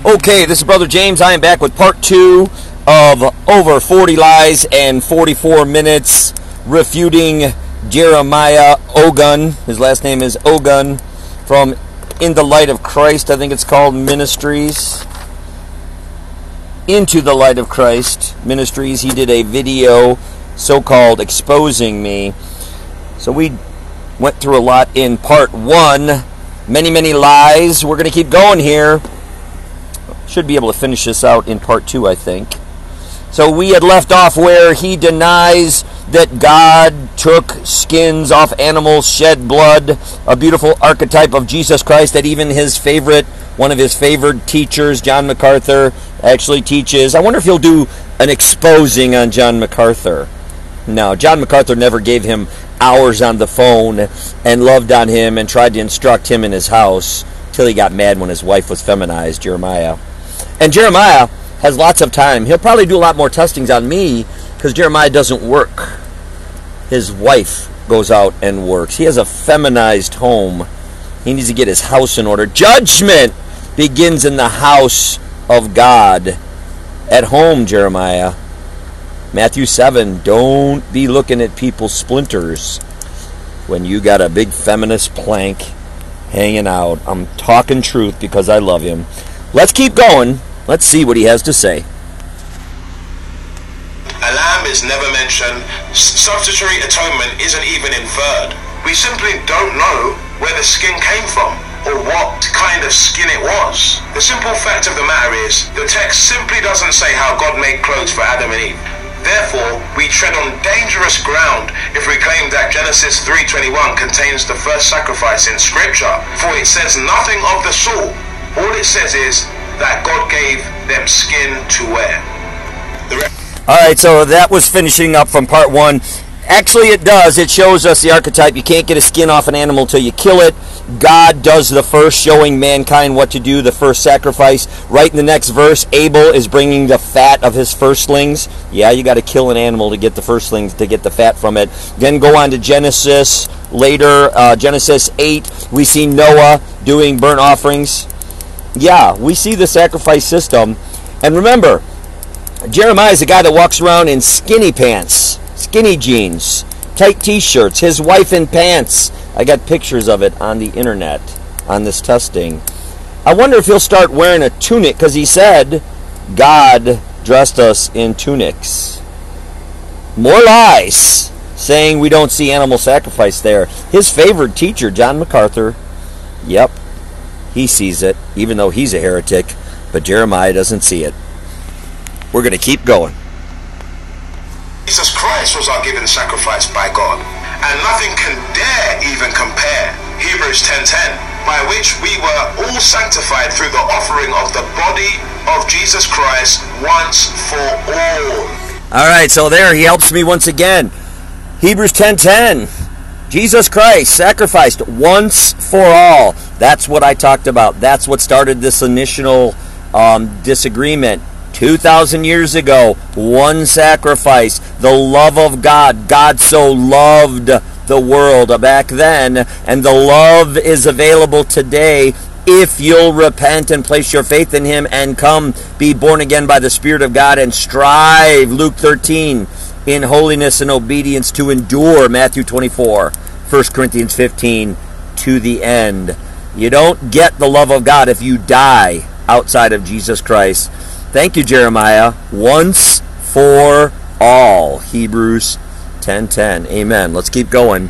Okay, this is Brother James. I am back with part 2 of over 40 lies and 44 minutes refuting Jeremiah Ogun. His last name is Ogun from In the Light of Christ. I think it's called Ministries. Into the Light of Christ Ministries. He did a video so-called exposing me. So we went through a lot in part 1. Many lies. We're going to keep going here. Should be able to finish this out in part 2, I think. So we had left off where he denies that God took skins off animals, shed blood, a beautiful archetype of Jesus Christ that even one of his favorite teachers, John MacArthur, actually teaches. I wonder if he'll do an exposing on John MacArthur. No, John MacArthur never gave him hours on the phone and loved on him and tried to instruct him in his house till he got mad when his wife was feminized, Jeremiah. And Jeremiah has lots of time. He'll probably do a lot more testings on me because Jeremiah doesn't work. His wife goes out and works. He has a feminized home. He needs to get his house in order. Judgment begins in the house of God. At home, Jeremiah. Matthew 7, don't be looking at people's splinters when you got a big feminist plank hanging out. I'm talking truth because I love him. Let's keep going. Let's see what he has to say. A lamb is never mentioned. Substitutory atonement isn't even inferred. We simply don't know where the skin came from or what kind of skin it was. The simple fact of the matter is, the text simply doesn't say how God made clothes for Adam and Eve. Therefore, we tread on dangerous ground if we claim that Genesis 3:21 contains the first sacrifice in Scripture, for it says nothing of the sort. All it says is that God gave them skin to wear. Alright, so that was finishing up from part 1. Actually, it does. It shows us the archetype. You can't get a skin off an animal until you kill it. God does the first, showing mankind what to do, the first sacrifice. Right in the next verse, Abel is bringing the fat of his firstlings. Yeah, you got to kill an animal to get the firstlings, to get the fat from it. Then go on to Genesis. Later, Genesis 8, we see Noah doing burnt offerings. Yeah, we see the sacrifice system. And remember, Jeremiah is a guy that walks around in skinny pants, skinny jeans, tight t-shirts, his wife in pants. I got pictures of it on the internet on this testing. I wonder if he'll start wearing a tunic, because he said God dressed us in tunics. More lies, saying we don't see animal sacrifice there. His favorite teacher, John MacArthur, yep, he sees it, even though he's a heretic, but Jeremiah doesn't see it. We're going to keep going. Jesus Christ was our given sacrifice by God, and nothing can dare even compare. Hebrews 10:10, by which we were all sanctified through the offering of the body of Jesus Christ once for all. Alright, so there he helps me once again. Hebrews 10:10. Jesus Christ sacrificed once for all. That's what I talked about. That's what started this initial disagreement. 2,000 years ago, one sacrifice, the love of God. God so loved the world back then, and the love is available today if you'll repent and place your faith in Him and come be born again by the Spirit of God and strive, Luke 13, in holiness and obedience to endure, Matthew 24, 1 Corinthians 15, to the end. You don't get the love of God if you die outside of Jesus Christ. Thank you, Jeremiah. Once for all. Hebrews 10:10. Amen. Let's keep going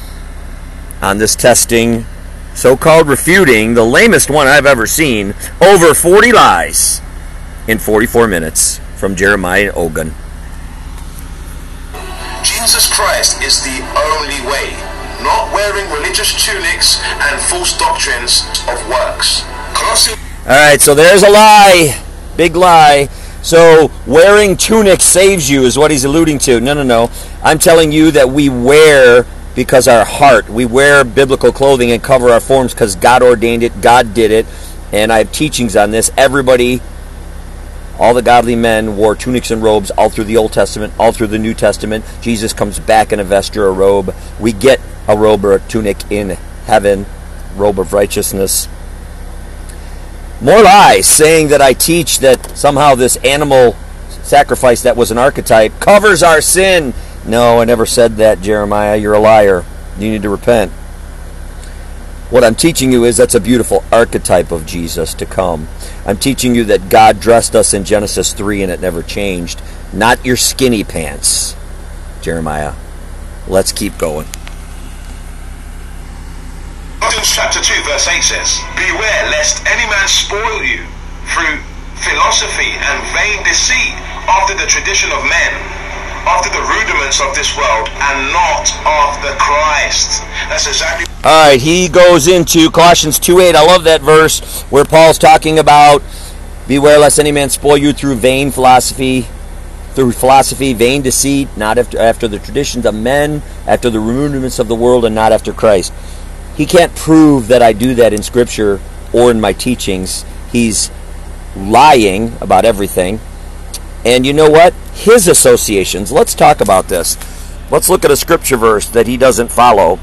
on this testing, so-called refuting, the lamest one I've ever seen. Over 40 lies in 44 minutes from Jeremiah Ogun. Jesus Christ is the only way, not wearing religious tunics and false doctrines of works. Alright, so there's a lie. Big lie. So wearing tunic saves you is what he's alluding to. No. I'm telling you that we wear because our heart. We wear biblical clothing and cover our forms because God ordained it. God did it. And I have teachings on this. Everybody, all the godly men wore tunics and robes all through the Old Testament, all through the New Testament. Jesus comes back in a vesture, a robe. We get a robe or a tunic in heaven, robe of righteousness. More lies, saying that I teach that somehow this animal sacrifice that was an archetype covers our sin. No, I never said that, Jeremiah. You're a liar. You need to repent. What I'm teaching you is that's a beautiful archetype of Jesus to come. I'm teaching you that God dressed us in Genesis 3 and it never changed. Not your skinny pants, Jeremiah. Let's keep going. Colossians chapter 2 verse 8 says, "Beware lest any man spoil you through philosophy and vain deceit, after the tradition of men, after the rudiments of this world, and not after Christ." That's exactly. All right, he goes into Colossians 2:8. I love that verse where Paul's talking about, beware lest any man spoil you through philosophy, vain deceit, not after the traditions of men, after the rudiments of the world, and not after Christ. He can't prove that I do that in Scripture or in my teachings. He's lying about everything. And you know what? His associations. Let's talk about this. Let's look at a Scripture verse that he doesn't follow.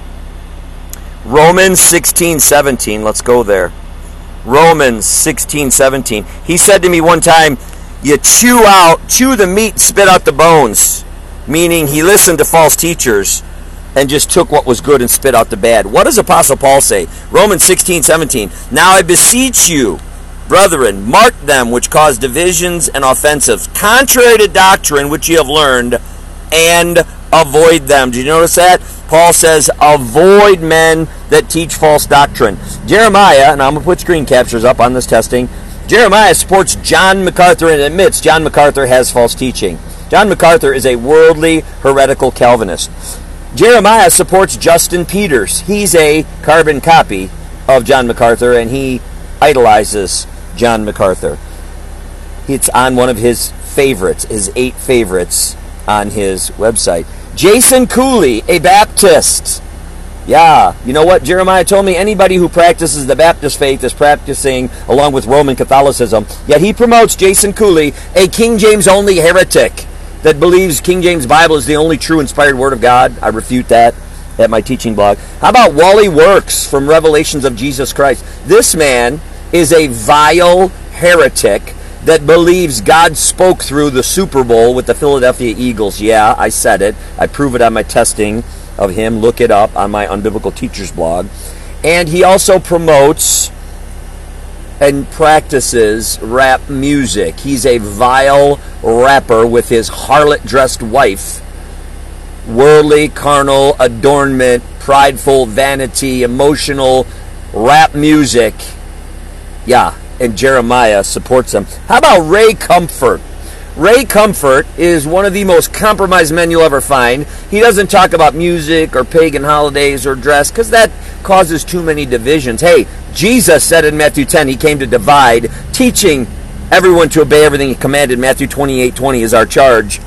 Romans 16:17. Let's go there. Romans 16:17. He said to me one time, you chew the meat, spit out the bones. Meaning he listened to false teachers and just took what was good and spit out the bad. What does Apostle Paul say? Romans 16:17. Now I beseech you, brethren, mark them which cause divisions and offensives, contrary to doctrine which ye have learned, and avoid them. Did you notice that? Paul says, avoid men that teach false doctrine. Jeremiah, and I'm going to put screen captures up on this testing, Jeremiah supports John MacArthur and admits John MacArthur has false teaching. John MacArthur is a worldly, heretical Calvinist. Jeremiah supports Justin Peters. He's a carbon copy of John MacArthur, and he idolizes John MacArthur. It's on one of his favorites, his 8 favorites on his website. Jason Cooley, a Baptist. Yeah, you know what? Jeremiah told me anybody who practices the Baptist faith is practicing along with Roman Catholicism. Yet he promotes Jason Cooley, a King James only heretic that believes King James Bible is the only true inspired word of God. I refute that at my teaching blog. How about Wally Works from Revelations of Jesus Christ? This man is a vile heretic that believes God spoke through the Super Bowl with the Philadelphia Eagles. Yeah, I said it. I prove it on my testing of him. Look it up on my Unbiblical Teachers blog. And he also promotes and practices rap music. He's a vile rapper with his harlot-dressed wife. Worldly, carnal, adornment, prideful, vanity, emotional rap music. Yeah, and Jeremiah supports him. How about Ray Comfort? Ray Comfort is one of the most compromised men you'll ever find. He doesn't talk about music or pagan holidays or dress because that causes too many divisions. Hey, Jesus said in Matthew 10 he came to divide, teaching everyone to obey everything he commanded. Matthew 28:20 is our charge.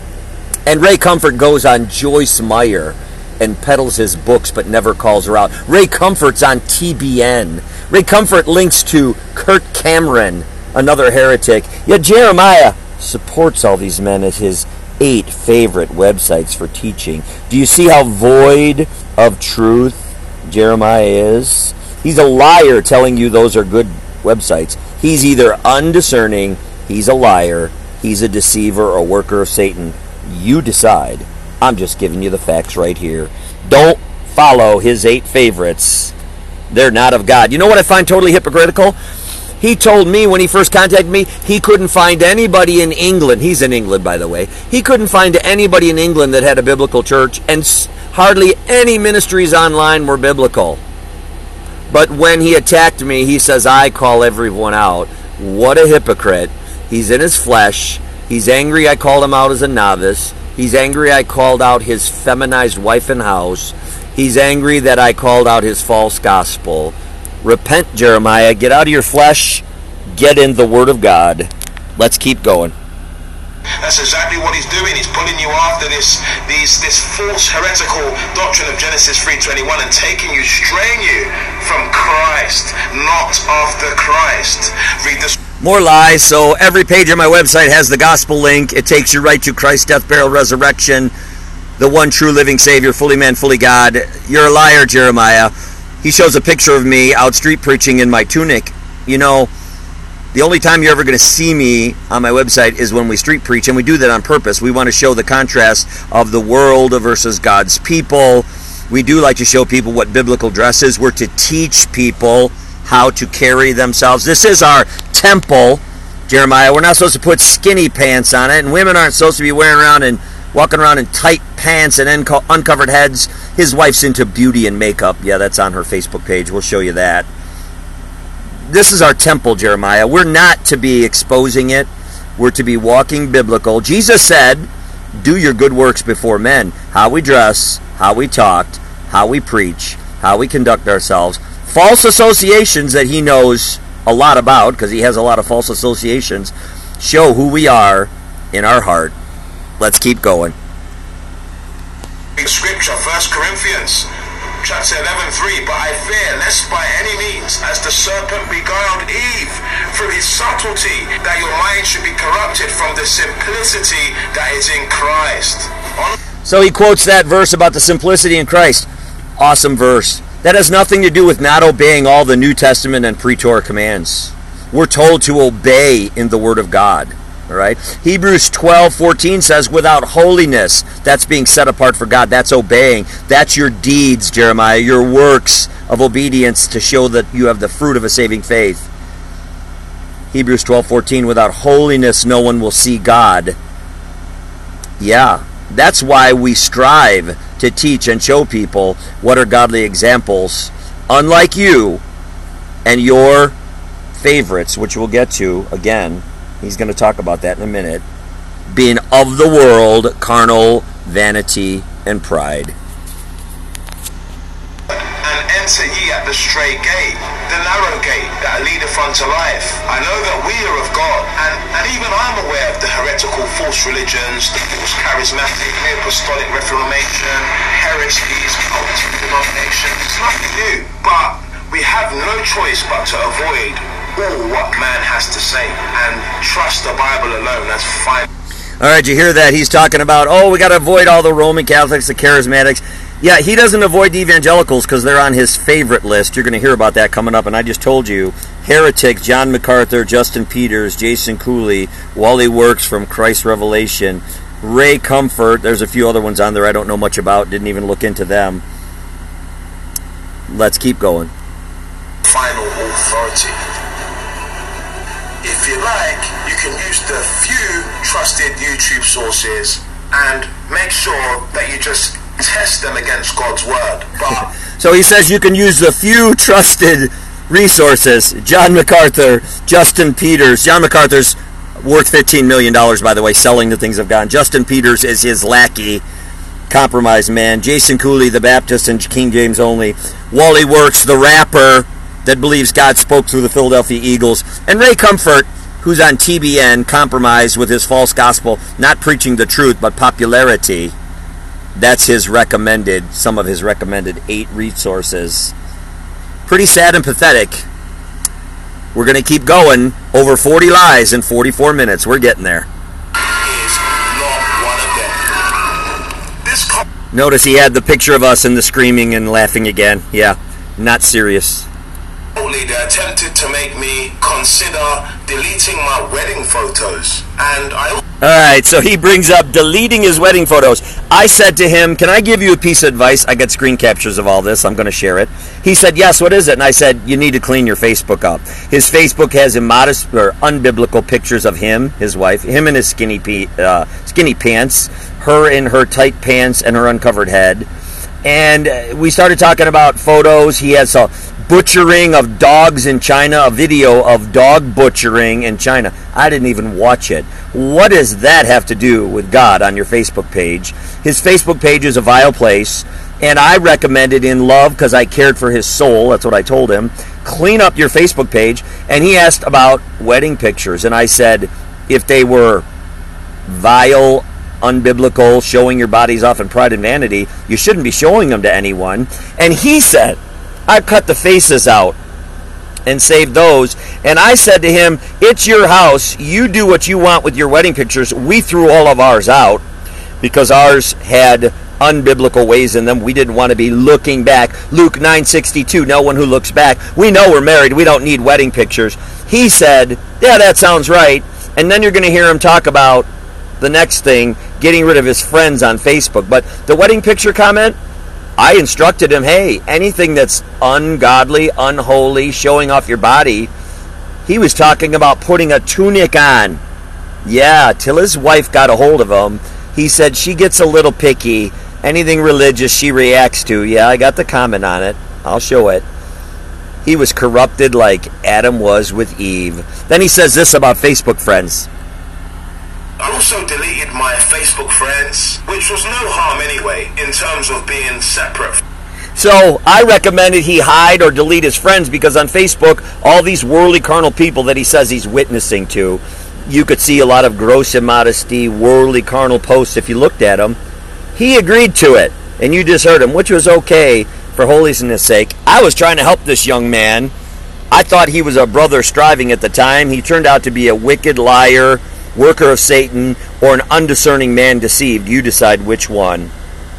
And Ray Comfort goes on Joyce Meyer and peddles his books but never calls her out. Ray Comfort's on TBN. Ray Comfort links to Kurt Cameron, another heretic. Yet Jeremiah supports all these men at his 8 favorite websites for teaching. Do you see how void of truth Jeremiah is? He's a liar telling you those are good websites. He's either undiscerning, he's a liar, he's a deceiver, or a worker of Satan. You decide. I'm just giving you the facts right here. Don't follow his 8 favorites. They're not of God. You know what I find totally hypocritical? He told me when he first contacted me, he couldn't find anybody in England. He's in England, by the way. He couldn't find anybody in England that had a biblical church, and hardly any ministries online were biblical. But when he attacked me, he says, I call everyone out. What a hypocrite. He's in his flesh. He's angry I called him out as a novice. He's angry I called out his feminized wife and house. He's angry that I called out his false gospel. Repent, Jeremiah. Get out of your flesh. Get in the Word of God. Let's keep going. That's exactly what he's doing. He's pulling you after this false heretical doctrine of Genesis 3:21 and taking you, straying you from Christ, not after Christ. Read this. More lies. So every page on my website has the gospel link. It takes you right to Christ's death, burial, resurrection, the one true living Savior, fully man, fully God. You're a liar, Jeremiah. He shows a picture of me out street preaching in my tunic. You know, The only time you're ever going to see me on my website is when we street preach, and we do that on purpose. We want to show the contrast of the world versus God's people. We do like to show people what biblical dress is. We're to teach people how to carry themselves. This is our temple, Jeremiah. We're not supposed to put skinny pants on it, and women aren't supposed to be wearing around and walking around in tight pants and uncovered heads. His wife's into beauty and makeup. Yeah, that's on her Facebook page. We'll show you that. This is our temple, Jeremiah. We're not to be exposing it. We're to be walking biblical. Jesus said, do your good works before men. How we dress, how we talked, how we preach, how we conduct ourselves. False associations that he knows a lot about, because he has a lot of false associations, show who we are in our heart. Let's keep going. Scripture, 1 Corinthians chapter 11:3, but I fear lest by any means, as the serpent beguiled Eve through his subtlety, that your mind should be corrupted from the simplicity that is in Christ. So he quotes that verse about the simplicity in Christ. Awesome verse. That has nothing to do with not obeying all the New Testament and pre-Torah commands. We're told to obey in the Word of God. All right. Hebrews 12:14 says, without holiness, that's being set apart for God. That's obeying. That's your deeds, Jeremiah, your works of obedience to show that you have the fruit of a saving faith. Hebrews 12:14, without holiness, no one will see God. Yeah, that's why we strive to teach and show people what are godly examples, unlike you and your favorites, which we'll get to again. He's going to talk about that in a minute. Being of the world, carnal, vanity, and pride. And enter ye at the strait gate, the narrow gate that leadeth unto life. I know that we are of God, and even I'm aware of the heretical false religions, the false charismatic, apostolic reformation, heresies, cult denominations. It's nothing new, but we have no choice but to avoid all what man has to say and trust the Bible alone. That's fine. All right, you hear that? He's talking about, we got to avoid all the Roman Catholics, the charismatics. Yeah, he doesn't avoid the evangelicals because they're on his favorite list. You're going to hear about that coming up, and I just told you, heretics, John MacArthur, Justin Peters, Jason Cooley, Wally Works from Christ Revelation, Ray Comfort. There's a few other ones on there I don't know much about, didn't even look into them. Let's keep going. Final authority. If you like, you can use the few trusted YouTube sources and make sure that you just test them against God's word. But so he says you can use the few trusted resources. John MacArthur, Justin Peters. John MacArthur's worth $15 million, by the way, selling the things of God. Justin Peters is his lackey, compromised man. Jason Cooley, the Baptist and King James only. Wally Works, the rapper that believes God spoke through the Philadelphia Eagles. And Ray Comfort, who's on TBN, compromised with his false gospel, not preaching the truth, but popularity. That's his recommended, some of his recommended 8 resources. Pretty sad and pathetic. We're going to keep going. Over 40 lies in 44 minutes. We're getting there. is not one of them. This Notice he had the picture of us and the screaming and laughing again. Yeah, not serious. leader attempted to make me consider deleting my wedding photos, and I... Alright, so he brings up deleting his wedding photos. I said to him, can I give you a piece of advice? I got screen captures of all this. I'm going to share it. He said, yes, what is it? And I said, you need to clean your Facebook up. His Facebook has immodest or unbiblical pictures of him, his wife, him in his skinny pants, her in her tight pants and her uncovered head. And we started talking about photos. He has a butchering of dogs in China, a video of dog butchering in China. I didn't even watch it. What does that have to do with God on your Facebook page? His Facebook page is a vile place, and I recommended in love because I cared for his soul. That's what I told him. Clean up your Facebook page. And he asked about wedding pictures, and I said if they were vile, unbiblical, showing your bodies off in pride and vanity, you shouldn't be showing them to anyone. And he said, I've cut the faces out and saved those. And I said to him, it's your house. You do what you want with your wedding pictures. We threw all of ours out because ours had unbiblical ways in them. We didn't want to be looking back. Luke 9:62, no one who looks back. We know we're married. We don't need wedding pictures. He said, yeah, that sounds right. And then you're going to hear him talk about the next thing, getting rid of his friends on Facebook. But the wedding picture comment, I instructed him, hey, anything that's ungodly, unholy, showing off your body. He was talking about putting a tunic on. Yeah, till his wife got a hold of him. He said she gets a little picky. Anything religious she reacts to. Yeah, I got the comment on it. I'll show it. He was corrupted like Adam was with Eve. Then he says this about Facebook friends. I also deleted my Facebook friends, which was no harm anyway, in terms of being separate. So I recommended he hide or delete his friends because on Facebook, all these worldly carnal people that he says he's witnessing to, you could see a lot of gross immodesty, worldly carnal posts if you looked at them. He agreed to it, and you just heard him, which was okay for holiness' sake. I was trying to help this young man. I thought he was a brother striving at the time. He turned out to be a wicked liar, worker of Satan, or an undiscerning man deceived. You decide which one.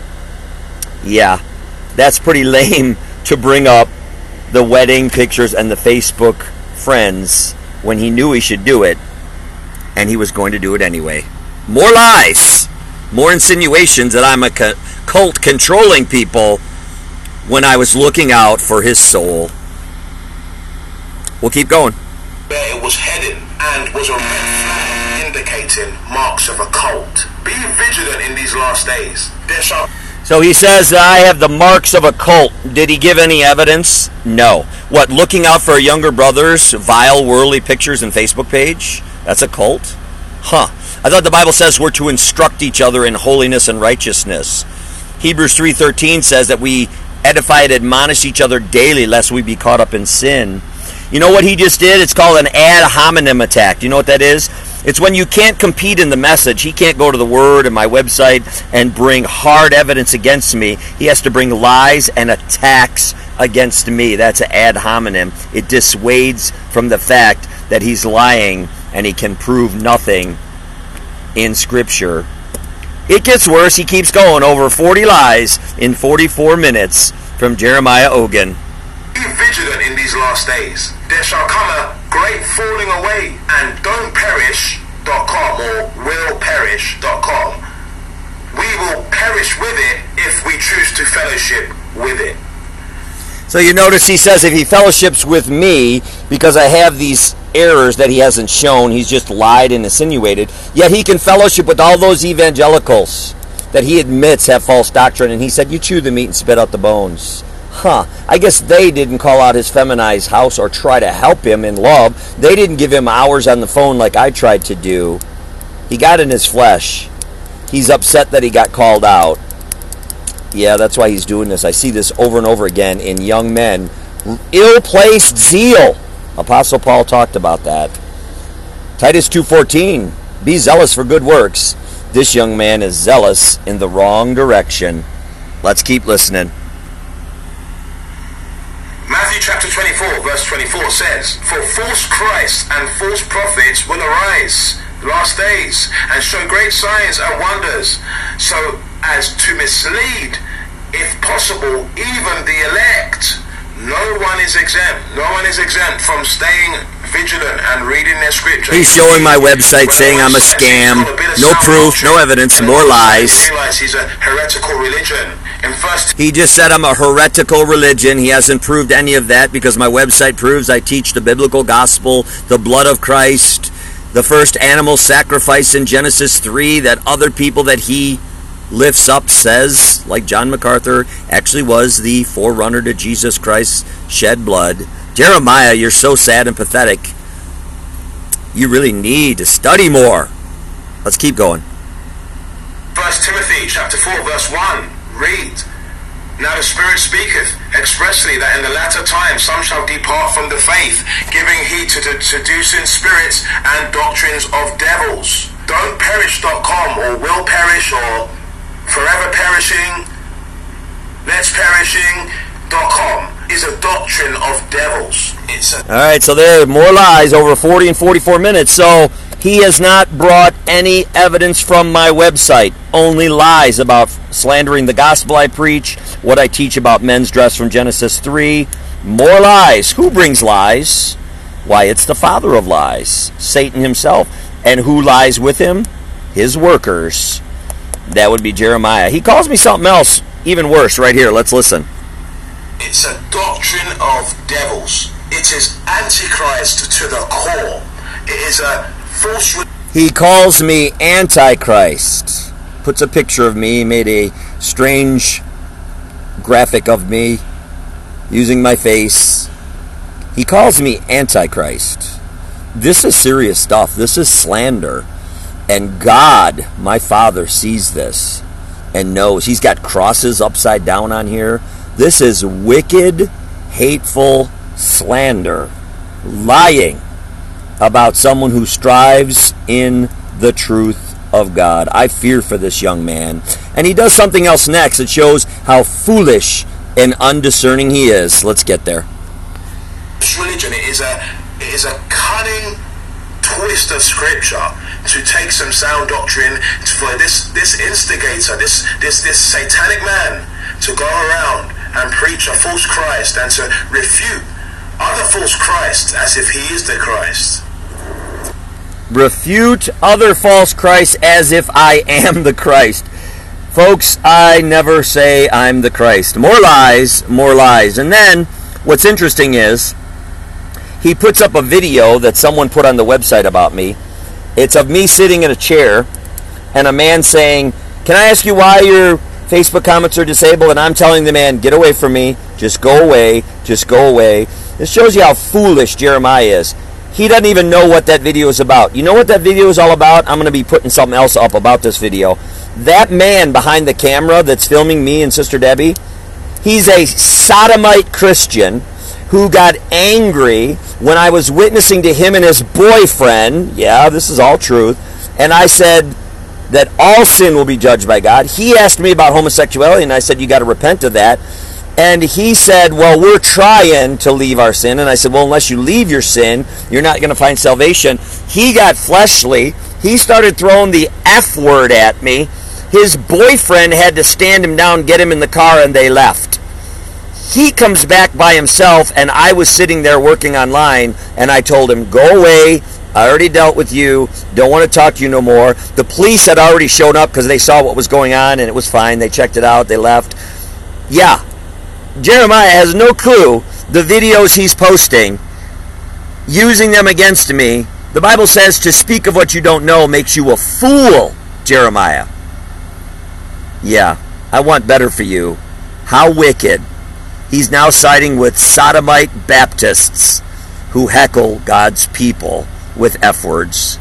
Yeah, that's pretty lame to bring up the wedding pictures and the Facebook friends when he knew he should do it, and he was going to do it anyway. More lies, more insinuations that I'm a cult controlling people when I was looking out for his soul. We'll keep going. Where it was heading and was a red flag indicating marks of a cult. Be vigilant in these last days. There shall... So he says, I have the marks of a cult. Did he give any evidence? No. What, looking out for younger brothers' vile, worldly pictures and Facebook page? That's a cult? Huh. I thought the Bible says we're to instruct each other in holiness and righteousness. Hebrews 3:13 says that we edify and admonish each other daily lest we be caught up in sin. You know what he just did? It's called an ad hominem attack. Do you know what that is? It's when you can't compete in the message. He can't go to the Word and my website and bring hard evidence against me. He has to bring lies and attacks against me. That's an ad hominem. It dissuades from the fact that he's lying and he can prove nothing in Scripture. It gets worse. He keeps going. Over 40 lies in 44 minutes from Jeremiah Ogan. Be vigilant in these last days. There shall come a great falling away, and don'tperish.com or willperish.com. We will perish with it if we choose to fellowship with it. So you notice he says if he fellowships with me, because I have these errors that he hasn't shown, he's just lied and insinuated, yet he can fellowship with all those evangelicals that he admits have false doctrine, and he said, you chew the meat and spit out the bones. Huh. I guess they didn't call out his feminized house or try to help him in love. They didn't give him hours on the phone like I tried to do. He got in his flesh. He's upset that he got called out. Yeah, that's why he's doing this. I see this over and over again in young men. Ill-placed zeal. Apostle Paul talked about that. Titus 2:14. Be zealous for good works. This young man is zealous in the wrong direction. Let's keep listening. Matthew chapter 24 verse 24 says, For false Christs and false prophets will arise last days and show great signs and wonders, so as to mislead, if possible, even the elect. No one is exempt. No one is exempt from staying vigilant and reading their scripture. He's showing my website saying I'm a scam. No proof, no evidence, more lies. He's a heretical religion. He just said I'm a heretical religion. He hasn't proved any of that because my website proves I teach the biblical gospel, the blood of Christ, the first animal sacrifice in Genesis 3 that other people that he lifts up says, like John MacArthur, actually was the forerunner to Jesus Christ's shed blood. Jeremiah, you're so sad and pathetic. You really need to study more. Let's keep going. 1 Timothy chapter 4 verse 1. Read. Now the Spirit speaketh expressly that in the latter times some shall depart from the faith, giving heed to seducing spirits and doctrines of devils. Don'tperish.com or will perish or forever perishing, let's perishing.com is a doctrine of devils. All right, so there are more lies over 40 and 44 minutes. So He has not brought any evidence from my website, only lies about slandering the gospel I preach, what I teach about men's dress from Genesis 3. More lies. Who brings lies? Why, it's the father of lies, Satan himself. And who lies with him? His workers. That would be Jeremiah. He calls me something else even worse right here. Let's listen. It's a doctrine of devils. It is antichrist to the core. It is a false... He calls me Antichrist. Puts a picture of me, made a strange graphic of me using my face. He calls me Antichrist. This is serious stuff. This is slander. And God, my Father, sees this and knows. He's got crosses upside down on here. This is wicked, hateful slander. Lying about someone who strives in the truth of God. I fear for this young man. And he does something else next that shows how foolish and undiscerning he is. Let's get there. Religion is a cunning twist of scripture to take some sound doctrine for this instigator, this satanic man, to go around and preach a false Christ and to refute other false Christs as if he is the Christ. Refute other false Christs as if I am the Christ. Folks, I never say I'm the Christ. More lies, more lies. And then, what's interesting is, he puts up a video that someone put on the website about me. It's of me sitting in a chair and a man saying, "Can I ask you why your Facebook comments are disabled?" And I'm telling the man, "Get away from me. Just go away. Just go away." This shows you how foolish Jeremiah is. He doesn't even know what that video is about. You know what that video is all about? I'm going to be putting something else up about this video. That man behind the camera that's filming me and Sister Debbie, he's a sodomite Christian who got angry when I was witnessing to him and his boyfriend. Yeah, this is all truth. And I said that all sin will be judged by God. He asked me about homosexuality, and I said, you got to repent of that. And he said, well, we're trying to leave our sin. And I said, well, unless you leave your sin, you're not going to find salvation. He got fleshly. He started throwing the F word at me. His boyfriend had to stand him down, get him in the car, and they left. He comes back by himself, and I was sitting there working online, and I told him, go away. I already dealt with you. Don't want to talk to you no more. The police had already shown up because they saw what was going on, and it was fine. They checked it out. They left. Yeah. Jeremiah has no clue the videos he's posting, using them against me. The Bible says to speak of what you don't know makes you a fool, Jeremiah. Yeah, I want better for you. How wicked. He's now siding with sodomite Baptists who heckle God's people with F words.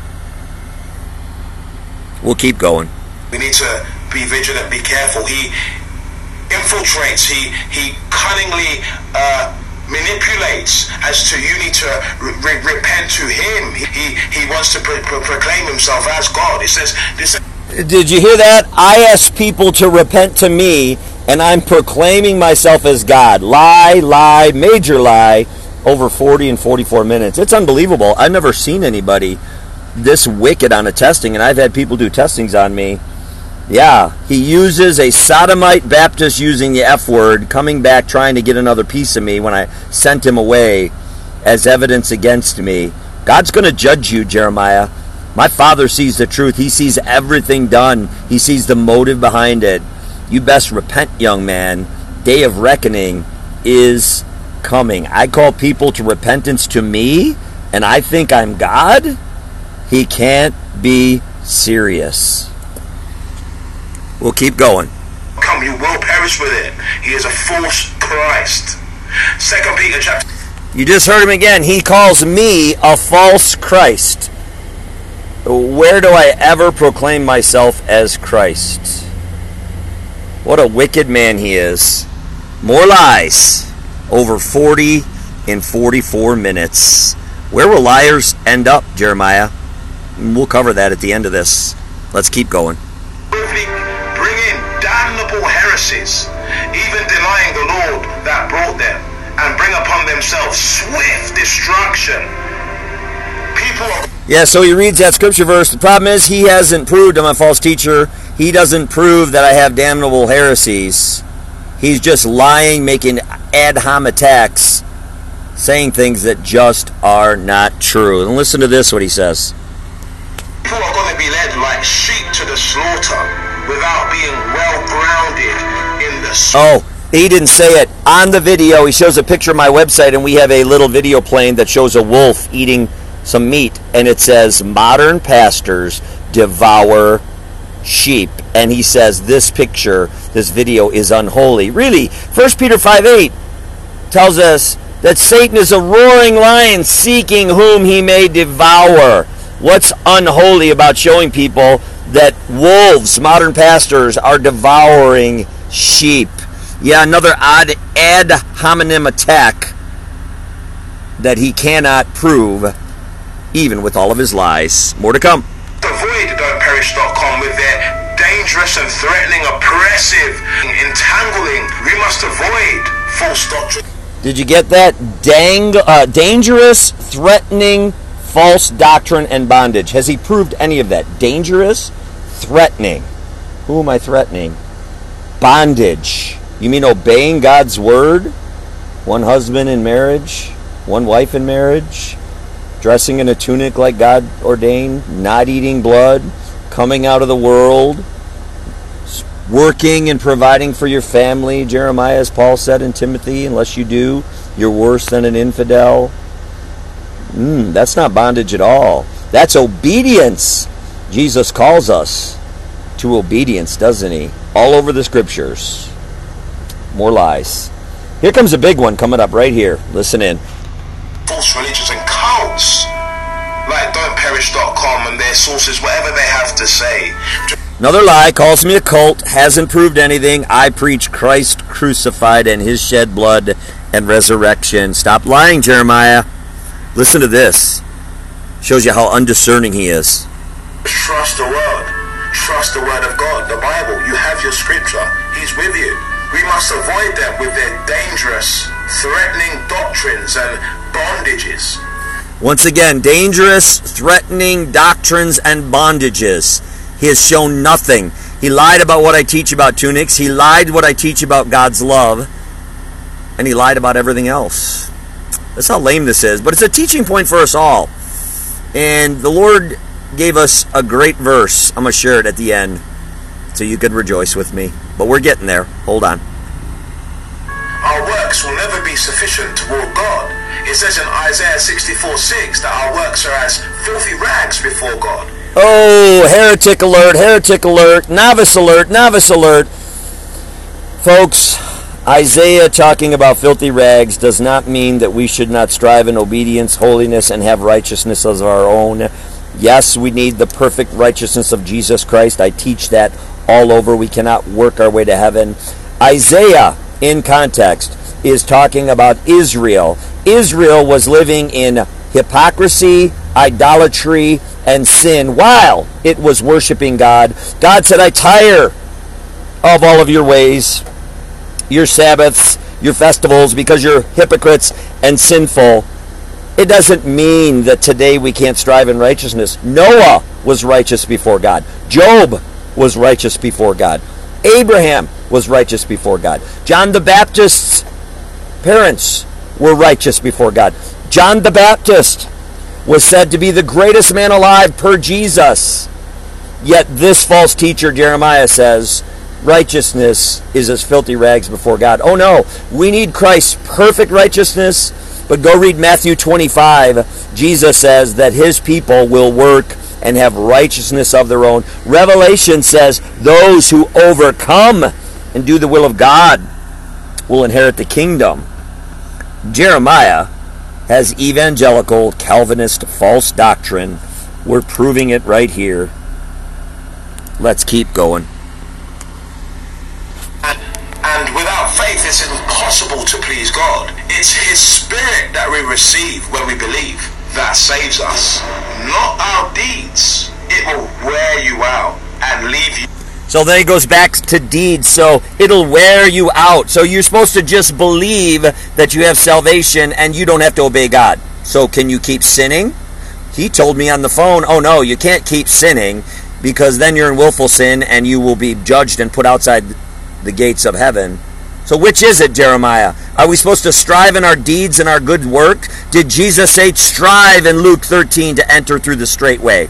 We'll keep going. We need to be vigilant, be careful. He infiltrates, he cunningly manipulates as to you need to repent to him. He wants to proclaim himself as God. It says this. Did you hear that? I ask people to repent to me, and I'm proclaiming myself as God. Lie, major lie, over 40 and 44 minutes. It's unbelievable. I've never seen anybody this wicked on a testing, and I've had people do testings on me. Yeah, he uses a sodomite Baptist using the F word, coming back trying to get another piece of me when I sent him away as evidence against me. God's going to judge you, Jeremiah. My Father sees the truth. He sees everything done. He sees the motive behind it. You best repent, young man. Day of reckoning is coming. I call people to repentance to me, and I think I'm God? He can't be serious. We'll keep going. Come, you will perish with it. He is a false Christ. 2 Peter chapter. You just heard him again. He calls me a false Christ. Where do I ever proclaim myself as Christ? What a wicked man he is. More lies. Over 40 and 44 minutes. Where will liars end up, Jeremiah? We'll cover that at the end of this. Let's keep going. Bring in damnable heresies, even denying the Lord that brought them, and bring upon themselves swift destruction. People are Yeah, so he reads that scripture verse. The problem is he hasn't proved I'm a false teacher. He doesn't prove that I have damnable heresies. He's just lying, making ad hom attacks, saying things that just are not true. And listen to this, what he says. People are going to be led like sheep to the slaughter without being well grounded in the... Oh, he didn't say it. On the video, he shows a picture of my website, and we have a little video playing that shows a wolf eating some meat, and it says, modern pastors devour sheep. And he says this picture, this video is unholy. Really, 1 Peter 5:8 tells us that Satan is a roaring lion seeking whom he may devour. What's unholy about showing people that wolves, modern pastors, are devouring sheep? Yeah, another odd ad hominem attack that he cannot prove, even with all of his lies. More to come. Avoid don'tperish.com with their dangerous and threatening, oppressive, entangling. We must avoid false doctrine. Did you get that? Dangerous, threatening, false doctrine, and bondage. Has he proved any of that? Dangerous, threatening. Who am I threatening? Bondage. You mean obeying God's word? One husband in marriage, one wife in marriage, dressing in a tunic like God ordained, not eating blood, coming out of the world, working and providing for your family. Jeremiah, as Paul said in Timothy, unless you do, you're worse than an infidel. That's not bondage at all. That's obedience. Jesus calls us to obedience, doesn't he? All over the scriptures. More lies. Here comes a big one coming up right here. Listen in. False religions and cults like don'tperish.com and their sources, whatever they have to say. Another lie, calls me a cult, hasn't proved anything. I preach Christ crucified and his shed blood and resurrection. Stop lying, Jeremiah. Listen to this. Shows you how undiscerning he is. Trust the word. Trust the word of God, the Bible. You have your scripture. He's with you. We must avoid them with their dangerous, threatening doctrines and bondages. Once again, dangerous, threatening doctrines and bondages. He has shown nothing. He lied about what I teach about tunics. He lied what I teach about God's love. And he lied about everything else. That's how lame this is. But it's a teaching point for us all. And the Lord gave us a great verse. I'm going to share it at the end so you could rejoice with me. But we're getting there. Hold on. Our works will never be sufficient toward God. It says in Isaiah 64:6 that our works are as filthy rags before God. Oh, heretic alert, heretic alert, novice alert, novice alert. Folks, Isaiah talking about filthy rags does not mean that we should not strive in obedience, holiness, and have righteousness of our own. Yes, we need the perfect righteousness of Jesus Christ. I teach that all over. We cannot work our way to heaven. Isaiah, in context, is talking about Israel. Israel was living in hypocrisy, idolatry, and sin while it was worshiping God. God said, I tire of all of your ways, your Sabbaths, your festivals, because you're hypocrites and sinful. It doesn't mean that today we can't strive in righteousness. Noah was righteous before God. Job was righteous before God. Abraham was righteous before God. John the Baptist's parents were righteous before God. John the Baptist was said to be the greatest man alive per Jesus. Yet this false teacher, Jeremiah, says, righteousness is as filthy rags before God. Oh no, we need Christ's perfect righteousness. But go read Matthew 25. Jesus says that his people will work and have righteousness of their own. Revelation says those who overcome and do the will of God will inherit the kingdom. Jeremiah has evangelical Calvinist false doctrine. We're proving it right here. Let's keep going. And without faith it's impossible to please God. It's his spirit that we receive when we believe that saves us, not our deeds. It will wear you out and leave you. So then he goes back to deeds. So it'll wear you out. So you're supposed to just believe that you have salvation and you don't have to obey God. So can you keep sinning? He told me on the phone, oh no, you can't keep sinning because then you're in willful sin and you will be judged and put outside the gates of heaven. So which is it, Jeremiah? Are we supposed to strive in our deeds and our good work? Did Jesus say strive in Luke 13 to enter through the straight way?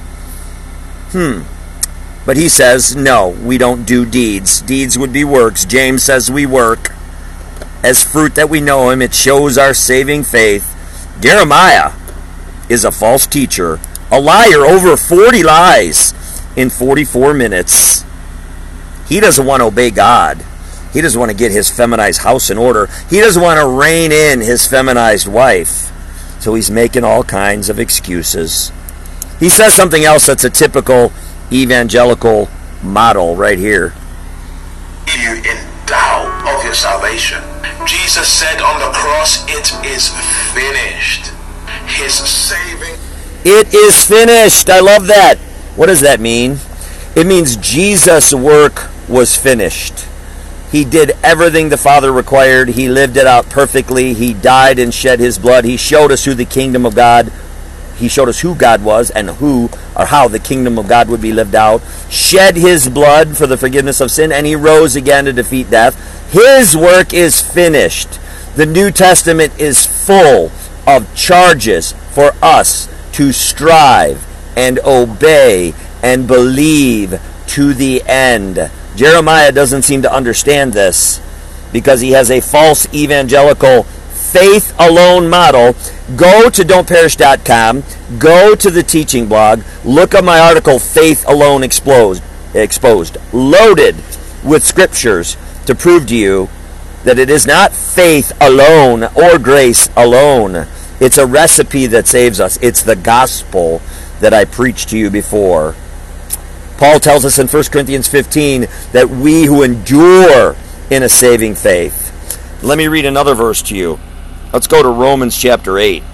But he says, no, we don't do deeds. Deeds would be works. James says we work. As fruit that we know him, it shows our saving faith. Jeremiah is a false teacher, a liar, over 40 lies in 44 minutes. He doesn't want to obey God. He doesn't want to get his feminized house in order. He doesn't want to rein in his feminized wife. So he's making all kinds of excuses. He says something else that's a typical evangelical model right here. You in doubt of your salvation. Jesus said on the cross, it is finished. His saving. It is finished. I love that. What does that mean? It means Jesus' work was finished. He did everything the Father required. He lived it out perfectly. He died and shed his blood. He showed us who the kingdom of God, he showed us who God was and who or how the kingdom of God would be lived out. Shed his blood for the forgiveness of sin, and he rose again to defeat death. His work is finished. The New Testament is full of charges for us to strive and obey and believe to the end. Jeremiah doesn't seem to understand this because he has a false evangelical faith alone model. Go to don'tperish.com, go to the teaching blog, look up my article, Faith Alone Exposed, loaded with scriptures to prove to you that it is not faith alone or grace alone. It's a recipe that saves us. It's the gospel that I preached to you before. Paul tells us in 1 Corinthians 15 that we who endure in a saving faith. Let me read another verse to you. Let's go to Romans chapter 8.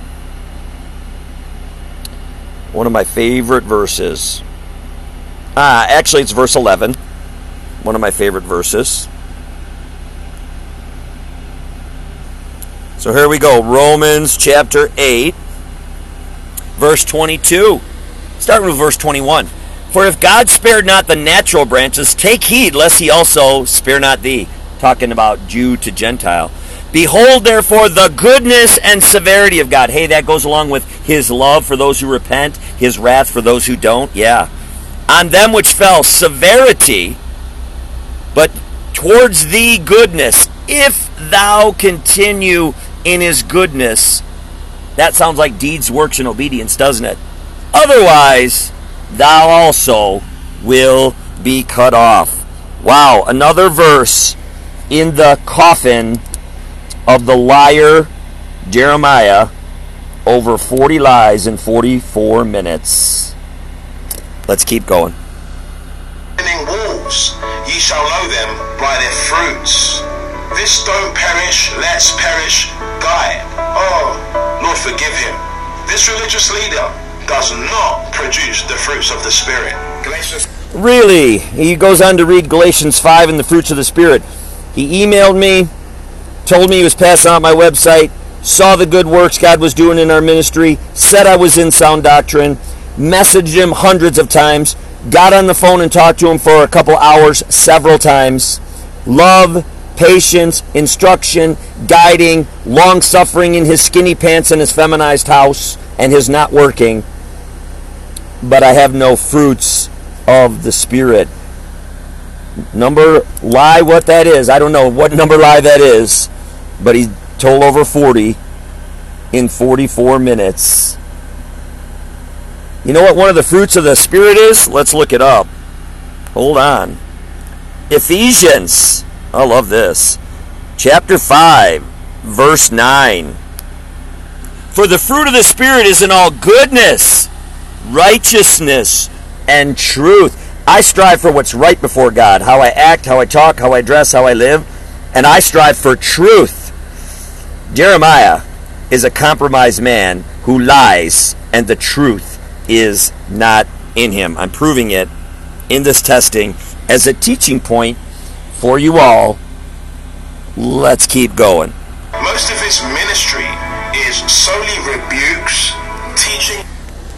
One of my favorite verses. Actually, it's verse 11. One of my favorite verses. So here we go. Romans chapter 8, verse 22. Starting with verse 21. For if God spared not the natural branches, take heed lest he also spare not thee. Talking about Jew to Gentile. Behold, therefore, the goodness and severity of God. Hey, that goes along with his love for those who repent, his wrath for those who don't. Yeah. On them which fell, severity, but towards thee goodness, if thou continue in his goodness. That sounds like deeds, works, and obedience, doesn't it? Otherwise, thou also will be cut off. Wow, another verse in the coffin of the liar Jeremiah, over 40 lies in 44 minutes. Let's keep going. Wolves, ye shall know them by their fruits. This don't perish, let's perish guy. Oh, Lord forgive him. This religious leader does not produce the fruits of the Spirit. Galatians. Really? He goes on to read Galatians 5 and the fruits of the Spirit. He emailed me, told me he was passing out my website, saw the good works God was doing in our ministry, said I was in sound doctrine, messaged him hundreds of times, got on the phone and talked to him for a couple hours several times. Love, patience, instruction, guiding, long-suffering in his skinny pants and his feminized house and his not working. But I have no fruits of the Spirit. Number lie, what that is, I don't know what number lie that is, but he told over 40 in 44 minutes. You know what one of the fruits of the Spirit is? Let's look it up. Hold on. Ephesians, I love this, chapter 5, verse 9. For the fruit of the Spirit is in all goodness, righteousness, and truth. I strive for what's right before God, how I act, how I talk, how I dress, how I live, and I strive for truth. Jeremiah is a compromised man who lies, and the truth is not in him. I'm proving it in this testing as a teaching point for you all. Let's keep going. Most of his ministry is solely rebukes, teaching.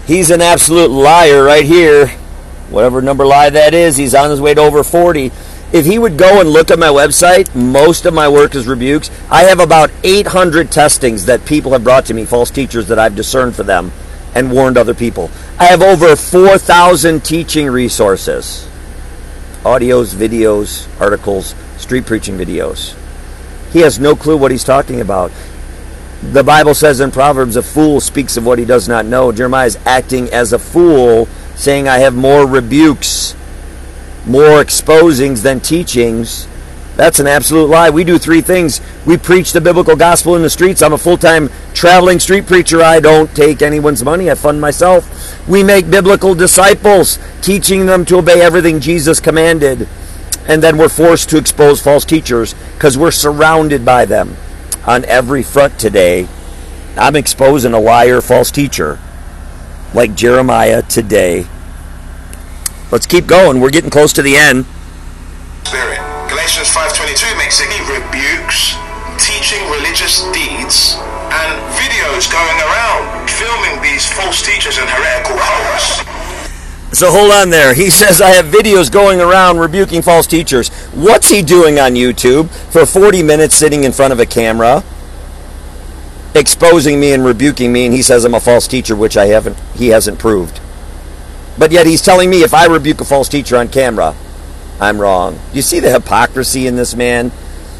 He's an absolute liar right here. Whatever number lie that is, he's on his way to over 40. If he would go and look at my website, most of my work is rebukes. I have about 800 testings that people have brought to me, false teachers that I've discerned for them and warned other people. I have over 4,000 teaching resources. Audios, videos, articles, street preaching videos. He has no clue what he's talking about. The Bible says in Proverbs, a fool speaks of what he does not know. Jeremiah is acting as a fool, saying I have more rebukes, more exposings than teachings. That's an absolute lie. We do 3 things. We preach the biblical gospel in the streets. I'm a full-time traveling street preacher. I don't take anyone's money. I fund myself. We make biblical disciples, teaching them to obey everything Jesus commanded. And then we're forced to expose false teachers because we're surrounded by them on every front today. I'm exposing a liar, false teacher, like Jeremiah today. Let's keep going. We're getting close to the end. Spirit. Galatians 5:22 makes it rebukes, teaching religious deeds, and videos going around filming these false teachers and heretical cults. So hold on there. He says I have videos going around rebuking false teachers. What's he doing on YouTube for 40 minutes sitting in front of a camera, exposing me and rebuking me, and he says I'm a false teacher, which he hasn't proved. But yet he's telling me if I rebuke a false teacher on camera, I'm wrong. Do you see the hypocrisy in this man?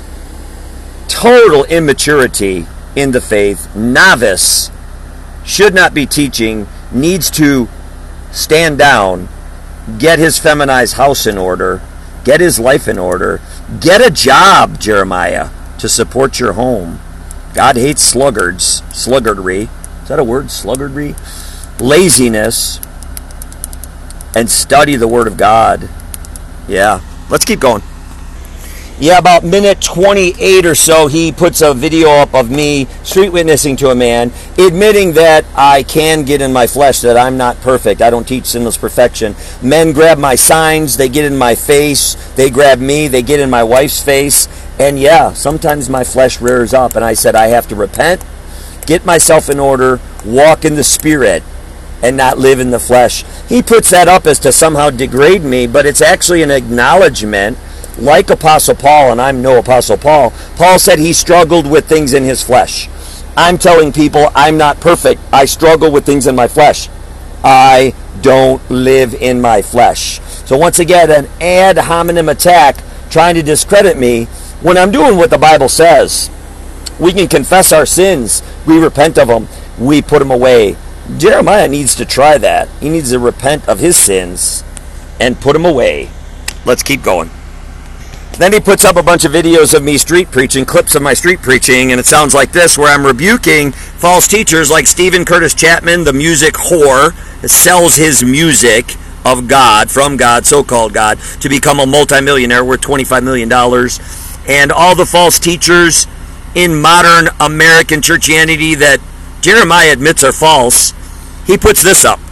Total immaturity in the faith. Novice. Should not be teaching. Needs to stand down. Get his feminized house in order. Get his life in order. Get a job, Jeremiah, to support your home. God hates sluggards. Sluggardry. Is that a word? Sluggardry? Laziness. And study the Word of God. Yeah. Let's keep going. Yeah, about minute 28 or so, he puts a video up of me street witnessing to a man, admitting that I can get in my flesh, that I'm not perfect. I don't teach sinless perfection. Men grab my signs, they get in my face, they grab me, they get in my wife's face, and yeah, sometimes my flesh rears up, and I said I have to repent, get myself in order, walk in the Spirit, and not live in the flesh. He puts that up as to somehow degrade me, but it's actually an acknowledgement. Like Apostle Paul, and I'm no Apostle Paul, Paul said he struggled with things in his flesh. I'm telling people I'm not perfect. I struggle with things in my flesh. I don't live in my flesh. So once again, an ad hominem attack trying to discredit me when I'm doing what the Bible says. We can confess our sins. We repent of them. We put them away. Jeremiah needs to try that. He needs to repent of his sins and put them away. Let's keep going. Then he puts up a bunch of videos of me street preaching, clips of my street preaching, and it sounds like this, where I'm rebuking false teachers like Stephen Curtis Chapman, the music whore, that sells his music of God, from God, so-called God, to become a multimillionaire worth $25 million. And all the false teachers in modern American churchianity that Jeremiah admits are false. He puts this up.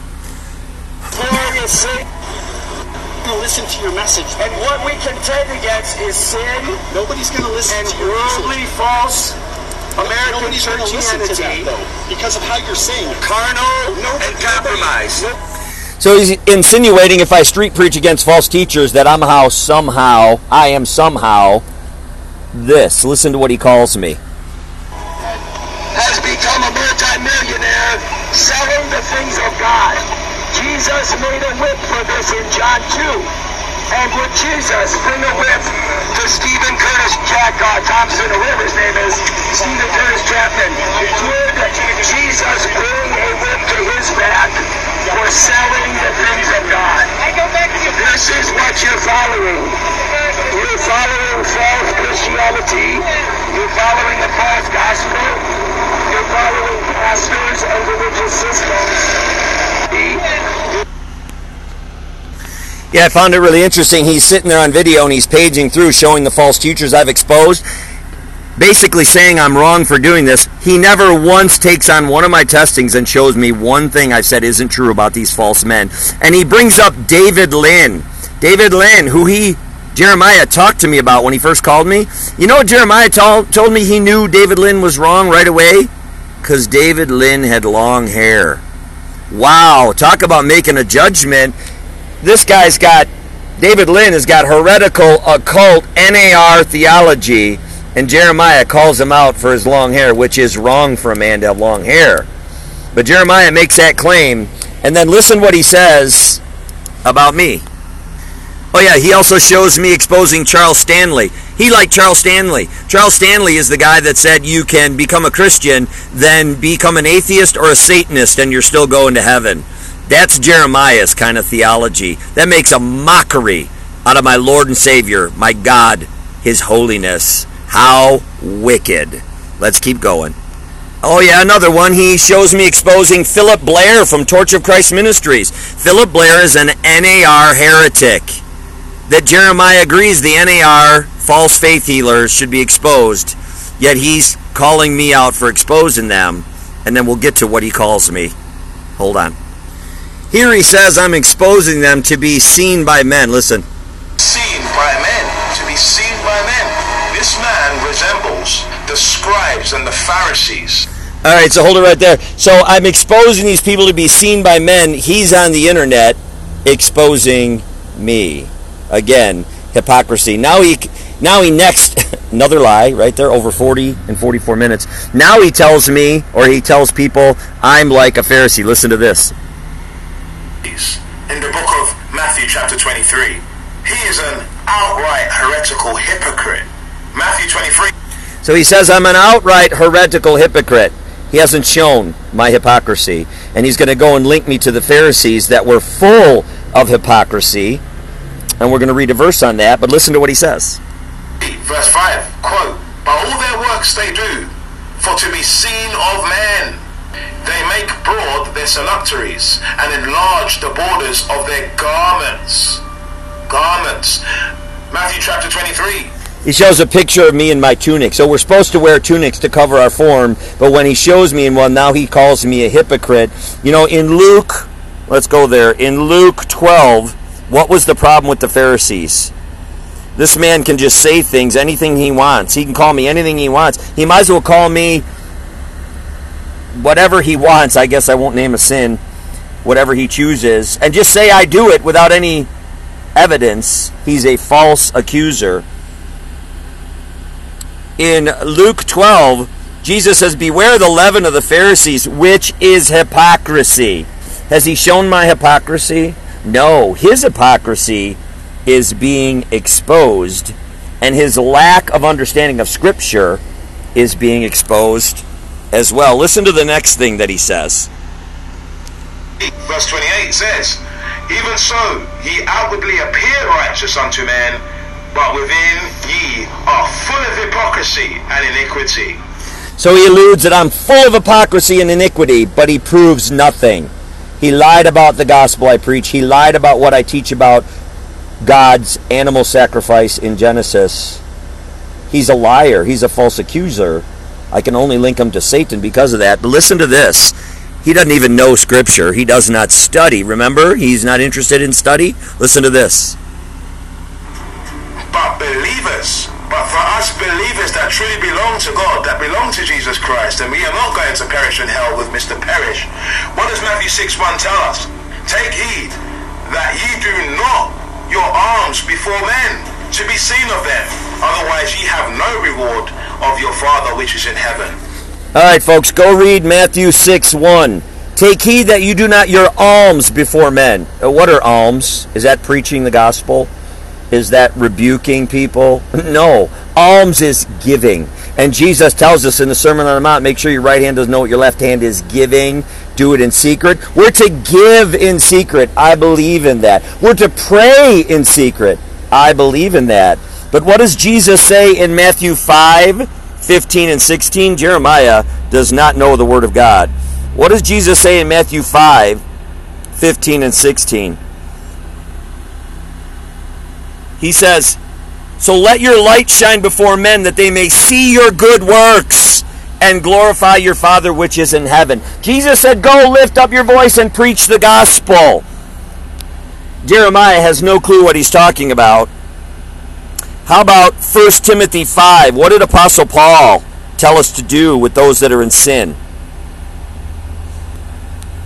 Listen to your message. And what we contend against is sin. Nobody's going to listen to your worldly, false American churchianity because of how you're saying it. Carnal and compromise. So he's insinuating if I street preach against false teachers that I am somehow this. Listen to what he calls me. Has become a multi-millionaire selling the things of God. Jesus made a whip for this in John 2. And would Jesus bring a whip to Stephen Curtis Thompson, or whatever his name is, Stephen Curtis Chapman? Would Jesus bring a whip to his back for selling the things of God? This is what you're following. You're following false Christianity. You're following the false gospel. You're following pastors and religious systems. Yeah, I found it really interesting. He's sitting there on video and he's paging through, showing the false teachers I've exposed, basically saying I'm wrong for doing this. He never once takes on one of my testings and shows me one thing I've said isn't true about these false men. And he brings up David Lynn. David Lynn, who Jeremiah talked to me about when he first called me. You know what Jeremiah told me he knew David Lynn was wrong right away? Because David Lynn had long hair. Wow, talk about making a judgment. This guy's got, David Lynn has got heretical, occult, NAR theology, and Jeremiah calls him out for his long hair, which is wrong for a man to have long hair. But Jeremiah makes that claim, and then listen what he says about me. Oh yeah, he also shows me exposing Charles Stanley. He liked Charles Stanley. Charles Stanley is the guy that said you can become a Christian, then become an atheist or a Satanist, and you're still going to heaven. That's Jeremiah's kind of theology. That makes a mockery out of my Lord and Savior, my God, His holiness. How wicked. Let's keep going. Oh yeah, another one. He shows me exposing Philip Blair from Torch of Christ Ministries. Philip Blair is an NAR heretic. That Jeremiah agrees the NAR, false faith healers, should be exposed. Yet he's calling me out for exposing them. And then we'll get to what he calls me. Hold on. Here he says I'm exposing them to be seen by men. Listen. Seen by men. To be seen by men. This man resembles the scribes and the Pharisees. All right, so hold it right there. So I'm exposing these people to be seen by men. He's on the internet exposing me. Again, hypocrisy. Now he next, another lie right there, over 40 and 44 minutes. Now he tells me, or he tells people, I'm like a Pharisee. Listen to this. In the book of Matthew chapter 23, he is an outright heretical hypocrite. Matthew 23. So he says I'm an outright heretical hypocrite. He hasn't shown my hypocrisy. And he's going to go and link me to the Pharisees that were full of hypocrisy. And we're going to read a verse on that, but listen to what he says. Verse 5, quote, "By all their works they do, for to be seen of men. They make broad their seductories, and enlarge the borders of their garments." Garments. Matthew chapter 23. He shows a picture of me in my tunic. So we're supposed to wear tunics to cover our form, but when he shows me in one, now he calls me a hypocrite. You know, in Luke, let's go there. In Luke 12, what was the problem with the Pharisees? This man can just say things, anything he wants. He can call me anything he wants. He might as well call me whatever he wants. I guess I won't name a sin. Whatever he chooses. And just say I do it without any evidence. He's a false accuser. In Luke 12, Jesus says, beware the leaven of the Pharisees, which is hypocrisy. Has he shown my hypocrisy? No, his hypocrisy is being exposed, and his lack of understanding of Scripture is being exposed as well. Listen to the next thing that he says. Verse 28 says, "Even so, ye outwardly appear righteous unto men, but within ye are full of hypocrisy and iniquity." So he alludes that I'm full of hypocrisy and iniquity, but he proves nothing. He lied about the gospel I preach. He lied about what I teach about God's animal sacrifice in Genesis. He's a liar. He's a false accuser. I can only link him to Satan because of that. But listen to this. He doesn't even know Scripture. He does not study. Remember, he's not interested in study. Listen to this. But for us believers that truly belong to God, that belong to Jesus Christ, and we are not going to perish in hell with Mr. Perish. What does Matthew 6:1 tell us? "Take heed that ye do not your alms before men, to be seen of them. Otherwise ye have no reward of your Father which is in heaven." All right, folks, go read Matthew 6:1. Take heed that you do not your alms before men. What are alms? Is that preaching the gospel? Is that rebuking people? No. Alms is giving. And Jesus tells us in the Sermon on the Mount, make sure your right hand doesn't know what your left hand is giving. Do it in secret. We're to give in secret. I believe in that. We're to pray in secret. I believe in that. But what does Jesus say in Matthew 5:15 and 16? Jeremiah does not know the Word of God. What does Jesus say in Matthew 5:15 and 16? He says, "So let your light shine before men, that they may see your good works and glorify your Father which is in heaven." Jesus said, go lift up your voice and preach the gospel. Jeremiah has no clue what he's talking about. How about 1 Timothy 5? What did Apostle Paul tell us to do with those that are in sin?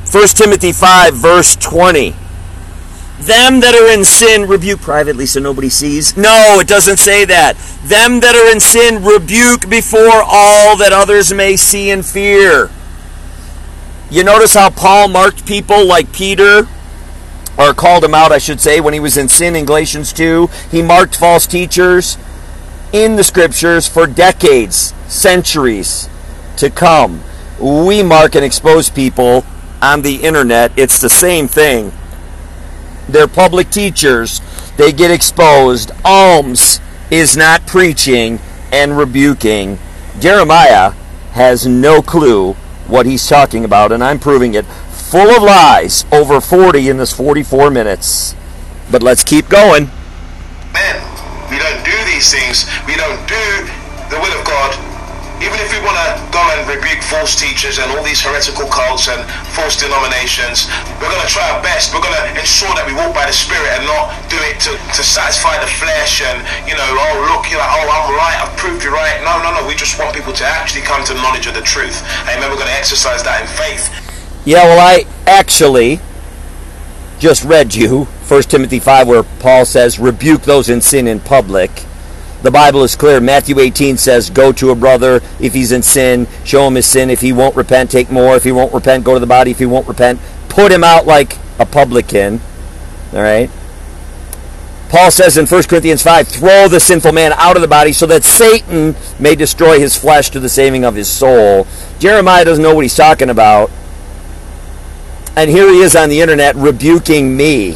1 Timothy 5, verse 20. Them that are in sin, rebuke privately so nobody sees. No, it doesn't say that. Them that are in sin, rebuke before all, that others may see and fear. You notice how Paul marked people like Peter, or called him out, I should say, when he was in sin in Galatians 2. He marked false teachers in the scriptures for decades, centuries to come. We mark and expose people on the internet. It's the same thing. They're public teachers. They get exposed. Alms is not preaching and rebuking. Jeremiah has no clue what he's talking about, and I'm proving it. Full of lies, over 40 in this 44 minutes. But let's keep going. Men, we don't do these things. We don't do the will of God. Even if we want to go and rebuke false teachers and all these heretical cults and false denominations, we're going to try our best. We're going to ensure that we walk by the Spirit and not do it to satisfy the flesh and, oh, look, you're like, oh, I'm right, I've proved you right. No. We just want people to actually come to the knowledge of the truth. Amen. We're going to exercise that in faith. Yeah, well, I actually just read you 1 Timothy 5 where Paul says, rebuke those in sin in public. The Bible is clear. Matthew 18 says, go to a brother if he's in sin, show him his sin. If he won't repent, take more. If he won't repent, go to the body. If he won't repent, put him out like a publican. All right? Paul says in 1 Corinthians 5, throw the sinful man out of the body so that Satan may destroy his flesh to the saving of his soul. Jeremiah doesn't know what he's talking about. And here he is on the internet rebuking me,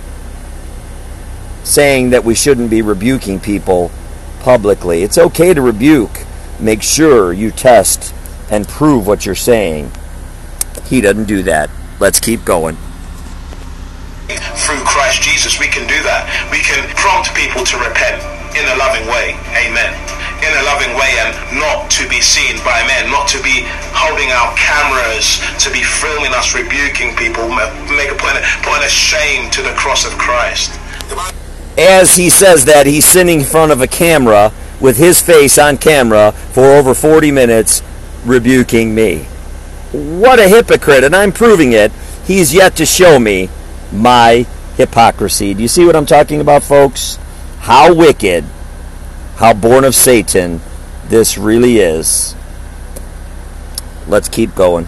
saying that we shouldn't be rebuking people publicly. It's okay to rebuke. Make sure you test and prove what you're saying. He doesn't do that. Let's keep going. Through Christ Jesus, we can do that. We can prompt people to repent in a loving way. Amen. In a loving way, and not to be seen by men, not to be holding out cameras, to be filming us rebuking people, putting a shame to the cross of Christ. As he says that, he's sitting in front of a camera with his face on camera for over 40 minutes rebuking me. What a hypocrite, and I'm proving it. He's yet to show me my hypocrisy. Do you see what I'm talking about, folks? How wicked, how born of Satan this really is. Let's keep going.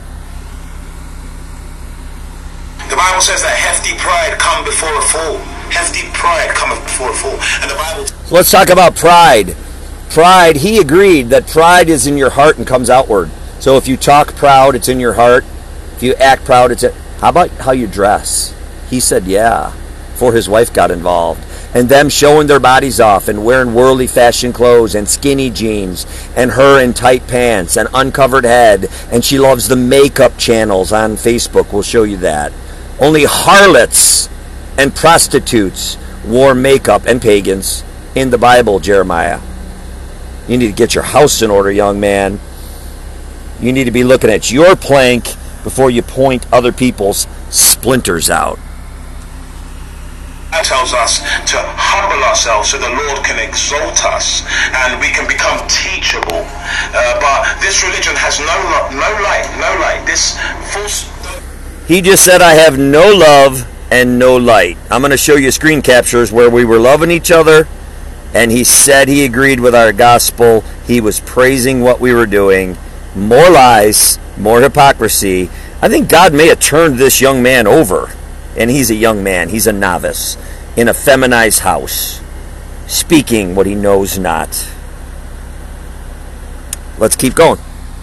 The Bible says that hefty pride come before a fall. Hefty pride cometh before a fall. And the Bible... So let's talk about pride. Pride, he agreed that pride is in your heart and comes outward. So if you talk proud, it's in your heart. If you act proud, it's... How about how you dress? He said, yeah, before his wife got involved. And them showing their bodies off and wearing worldly fashion clothes and skinny jeans and her in tight pants and uncovered head. And she loves the makeup channels on Facebook. We'll show you that. Only harlots and prostitutes wore makeup, and pagans, in the Bible, Jeremiah. You need to get your house in order, young man. You need to be looking at your plank before you point other people's splinters out. That tells us to humble ourselves so the Lord can exalt us and we can become teachable. But this religion has no light. This false... He just said, I have no love and no light. I'm going to show you screen captures where we were loving each other, and he said he agreed with our gospel. He was praising what we were doing. More lies, more hypocrisy. I think God may have turned this young man over, and he's a young man. He's a novice in a feminized house, speaking what he knows not. Let's keep going.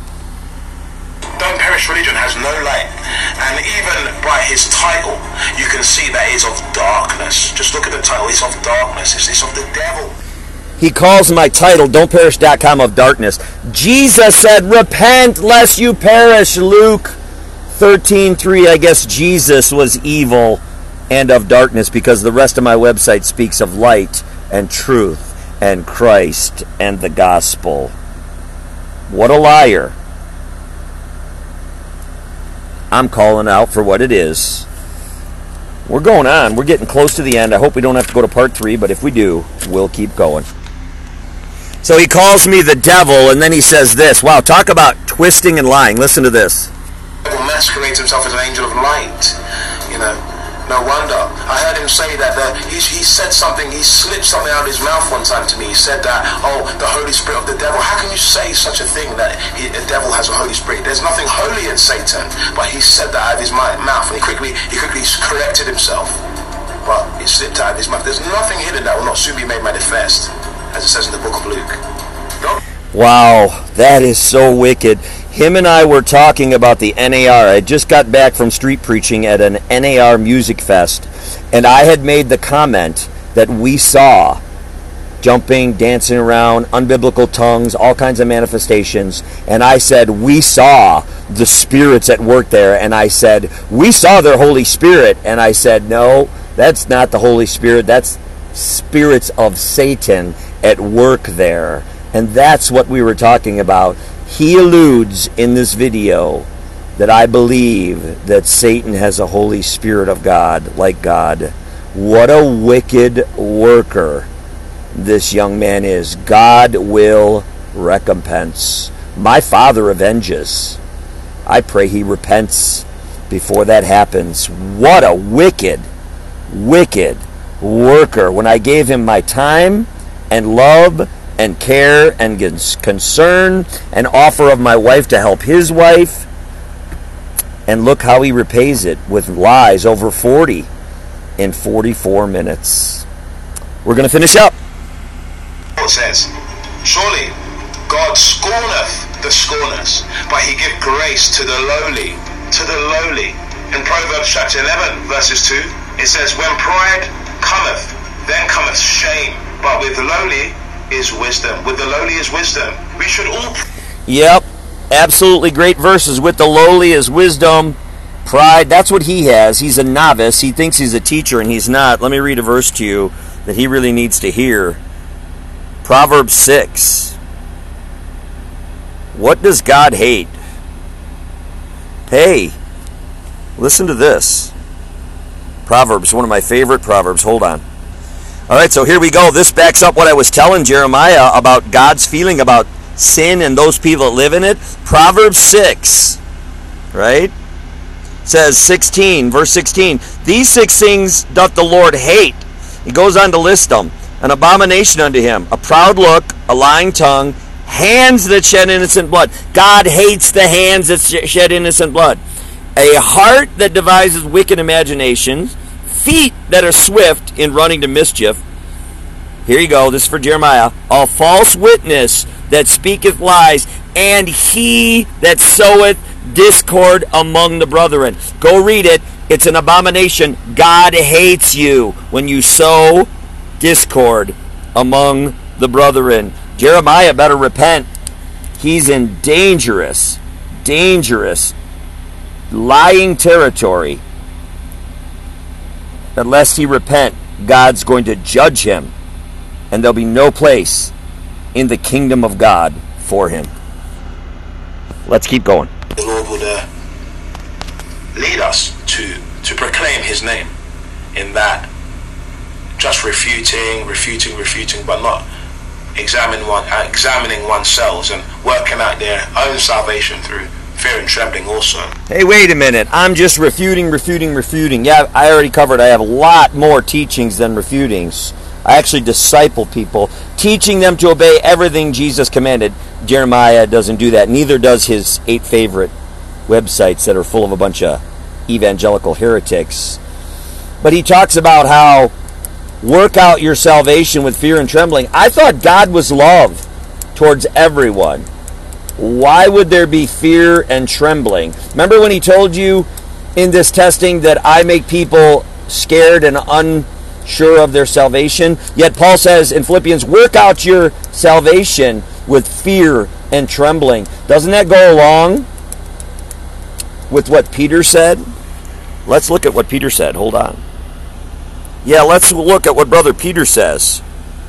Don't Perish religion has no light, and even by his title you can see that it's of darkness. Just look at the title, it's of darkness, it's of the devil. He calls my title, don'tperish.com, of darkness. Jesus said, repent lest you perish. Luke 13:3. I guess Jesus was evil and of darkness, because the rest of my website speaks of light and truth and Christ and the gospel. What a liar. I'm calling out for what it is. We're going on. We're getting close to the end. I hope we don't have to go to part 3, but if we do, we'll keep going. So he calls me the devil, and then he says this. Wow, talk about twisting and lying. Listen to this. Man, masquerades himself as an angel of light. You know, no wonder. I heard him say that he said something, he slipped something out of his mouth one time to me. He said that, oh, the Holy Spirit of the devil. How can you say such a thing, that the devil has a Holy Spirit? There's nothing holy in Satan. But he said that out of his mouth, and he quickly corrected himself. But it slipped out of his mouth. There's nothing hidden that will not soon be made manifest, as it says in the book of Luke. Wow, that is so wicked. Him and I were talking about the NAR. I just got back from street preaching at an NAR music fest, and I had made the comment that we saw jumping, dancing around, unbiblical tongues, all kinds of manifestations, and I said, we saw the spirits at work there, and I said, we saw their Holy Spirit, and I said, no, that's not the Holy Spirit, that's spirits of Satan at work there. And that's what we were talking about. He alludes in this video that I believe that Satan has a Holy Spirit of God, like God. What a wicked worker this young man is. God will recompense. My Father avenges. I pray he repents before that happens. What a wicked, wicked worker. When I gave him my time and love and care and concern and offer of my wife to help his wife, and look how he repays it with lies, over 40 in 44 minutes. We're going to finish up. It says, surely God scorneth the scorners, but he give grace to the lowly, to the lowly. In Proverbs chapter 11 verses 2, it says, when pride cometh, then cometh shame, but with the lowly is wisdom. With the lowly is wisdom. We should all... Yep, absolutely great verses. With the lowly is wisdom. Pride, that's what he has. He's a novice. He thinks he's a teacher, and he's not. Let me read a verse to you that he really needs to hear. Proverbs 6. What does God hate? Hey, listen to this. Proverbs, one of my favorite Proverbs. Hold on. All right, so here we go. This backs up what I was telling Jeremiah about God's feeling about sin and those people that live in it. Proverbs 6, right? Says 16, verse 16. These 6 things doth the Lord hate. He goes on to list them. An abomination unto him, a proud look, a lying tongue, hands that shed innocent blood. God hates the hands that shed innocent blood. A heart that devises wicked imaginations, feet that are swift in running to mischief. Here you go, this is for Jeremiah. A false witness that speaketh lies, and he that soweth discord among the brethren. Go read it. It's an abomination. God hates you when you sow discord among the brethren. Jeremiah better repent. He's in dangerous, lying territory. Unless he repent, God's going to judge him, and there'll be no place in the kingdom of God for him. Let's keep going. The Lord would lead us to proclaim his name in that, just refuting, but not examining oneself and working out their own salvation through fear and trembling also. Hey, wait a minute. I'm just refuting. Yeah, I already covered. I have a lot more teachings than refutings. I actually disciple people, teaching them to obey everything Jesus commanded. Jeremiah doesn't do that. Neither does his 8 favorite websites that are full of a bunch of evangelical heretics. But he talks about how work out your salvation with fear and trembling. I thought God was love towards everyone. Why would there be fear and trembling? Remember when he told you in this testing that I make people scared and unsure of their salvation? Yet Paul says in Philippians, work out your salvation with fear and trembling. Doesn't that go along with what Peter said? Let's look at what Peter said. Hold on. Yeah, let's look at what Brother Peter says.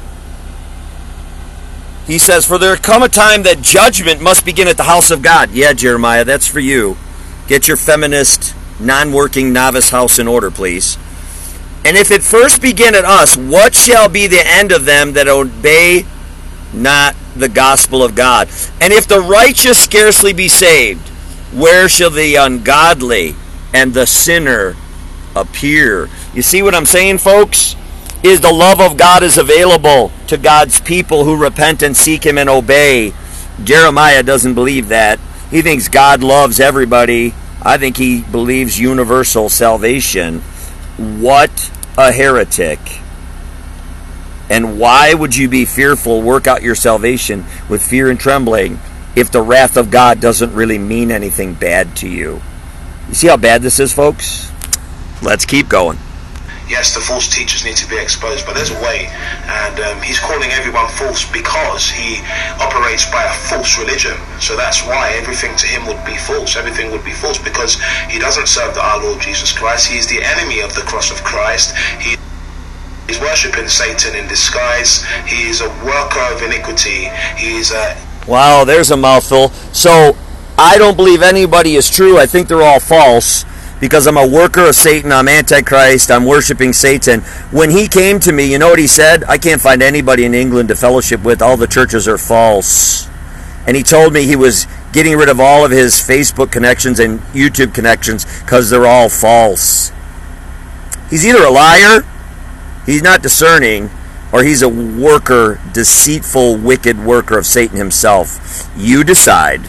He says, for there come a time that judgment must begin at the house of God. Yeah, Jeremiah, that's for you. Get your feminist, non-working novice house in order, please. And if it first begin at us, what shall be the end of them that obey not the gospel of God? And if the righteous scarcely be saved, Where shall the ungodly and the sinner appear? You see what I'm saying, folks? Is the love of God is available to God's people who repent and seek Him and obey. Jeremiah doesn't believe that. He thinks God loves everybody. I think he believes universal salvation. What a heretic. And why would you be fearful, work out your salvation with fear and trembling, if the wrath of God doesn't really mean anything bad to you? You see how bad this is, folks? Let's keep going. Yes, the false teachers need to be exposed, but there's a way, and he's calling everyone false because he operates by a false religion. So that's why everything to him would be false. Everything would be false because he doesn't serve our Lord Jesus Christ. He is the enemy of the cross of Christ. He's worshipping Satan in disguise. He is a worker of iniquity. He is a... Wow, there's a mouthful. So I don't believe anybody is true. I think they're all false. Because I'm a worker of Satan, I'm Antichrist, I'm worshiping Satan. When he came to me, you know what he said? I can't find anybody in England to fellowship with. All the churches are false. And he told me he was getting rid of all of his Facebook connections and YouTube connections because they're all false. He's either a liar, he's not discerning, or he's a worker, deceitful, wicked worker of Satan himself. You decide.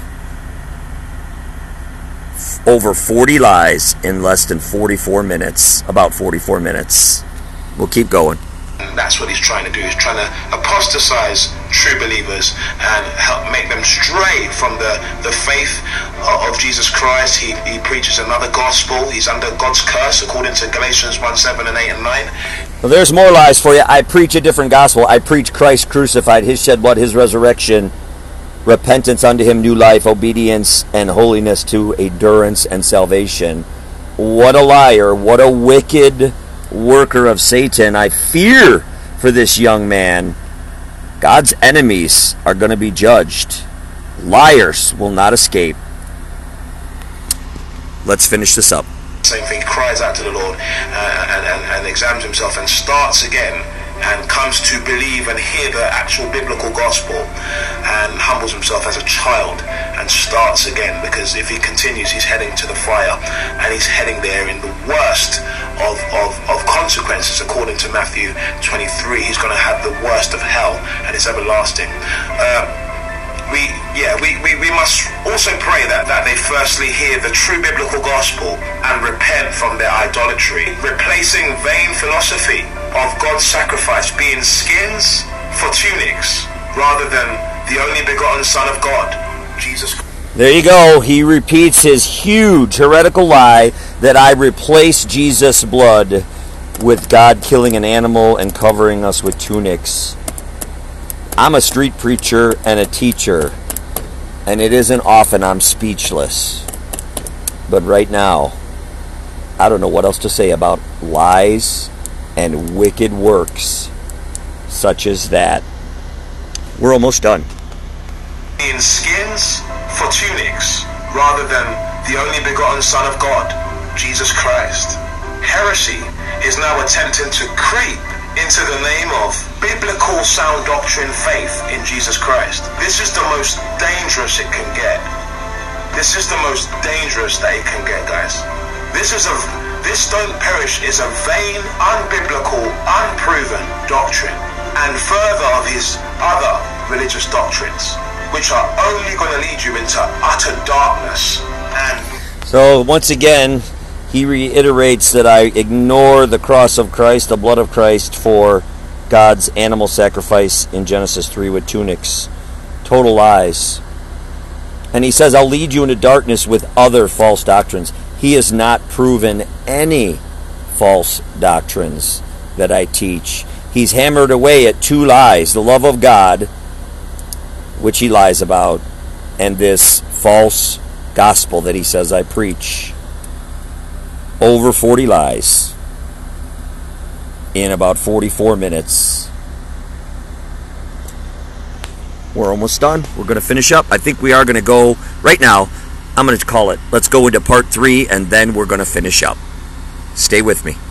Over 40 lies in less than 44 minutes. About 44 minutes. We'll keep going. That's what he's trying to do. He's trying to apostatize true believers and help make them stray from the faith of Jesus Christ. He preaches another gospel. He's under God's curse according to Galatians 1:7 and 8 and 9. Well, there's more lies for you. I preach a different gospel. I preach Christ crucified, His shed blood, His resurrection, repentance unto Him, new life, obedience, and holiness to endurance and salvation. What a liar. What a wicked worker of Satan. I fear for this young man. God's enemies are going to be judged. Liars will not escape. Let's finish this up. Same thing, cries out to the Lord and examines himself and starts again and comes to believe and hear the actual biblical gospel and humbles himself as a child and starts again, because if he continues he's heading to the fire, and he's heading there in the worst of consequences. According to Matthew 23, he's going to have the worst of hell, and it's everlasting. We must also pray that they firstly hear the true biblical gospel and repent from their idolatry, replacing vain philosophy of God's sacrifice being skins for tunics rather than the only begotten Son of God, Jesus Christ. There you go. He repeats his huge heretical lie that I replace Jesus' blood with God killing an animal and covering us with tunics. I'm a street preacher and a teacher, and it isn't often I'm speechless. But right now, I don't know what else to say about lies and wicked works such as that. We're almost done. In skins for tunics rather than the only begotten Son of God, Jesus Christ. Heresy is now attempting to creep into the name of biblical sound doctrine faith in Jesus Christ. This is the most dangerous it can get. This is the most dangerous that it can get, guys. This don't perish is a vain, unbiblical, unproven doctrine, and further of his other religious doctrines, which are only going to lead you into utter darkness. And so once again, he reiterates that I ignore the cross of Christ, the blood of Christ, for God's animal sacrifice in Genesis 3 with tunics. Total lies. And he says, I'll lead you into darkness with other false doctrines. He has not proven any false doctrines that I teach. He's hammered away at two lies: the love of God, which he lies about, and this false gospel that he says I preach. Over 40 lies in about 44 minutes. We're almost done. We're going to finish up. I think we are going to go right now. I'm going to call it. Let's go into part 3, and then we're going to finish up. Stay with me.